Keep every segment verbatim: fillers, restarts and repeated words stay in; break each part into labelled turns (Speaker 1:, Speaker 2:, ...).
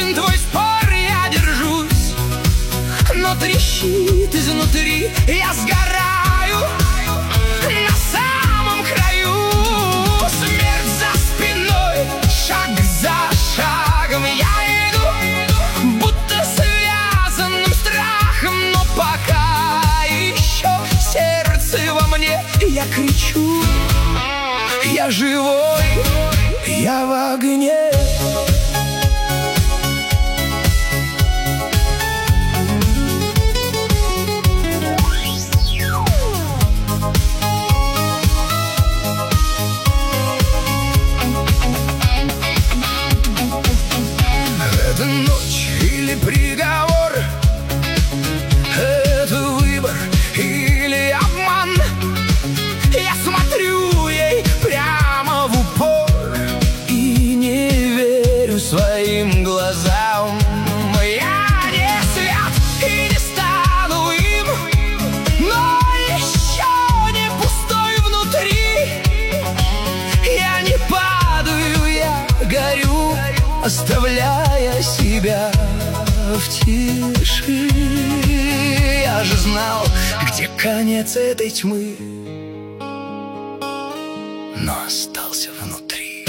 Speaker 1: закончен твой спор, я держусь, но трещит изнутри, я сгораю на самом краю. Смерть за спиной, шаг за шагом я иду, будто связанным страхом, но пока еще сердце во мне, я кричу: я живой, я в огне. Это ночь или приговор, это выбор или обман. Я смотрю ей прямо в упор и не верю своим глазам. Я не свят и не стану им, но еще не пустой внутри. Я не падаю, я горю, оставляя себя в тиши. Я же знал, где конец этой тьмы, но остался внутри.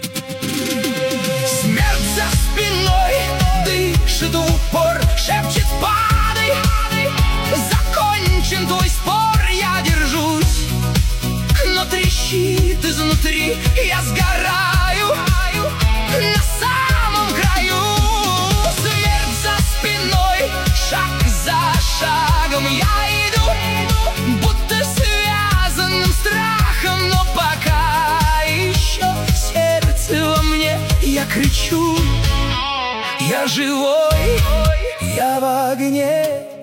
Speaker 1: Смерть за спиной дышит в упор, шепчет: падай, закончен твой спор, я держусь, но трещит изнутри, я сгораю на самом краю. Смерть за спиной, шаг за шагом я иду, будто связанным страхом, но пока еще сердце во мне, я кричу: я живой, я в огне.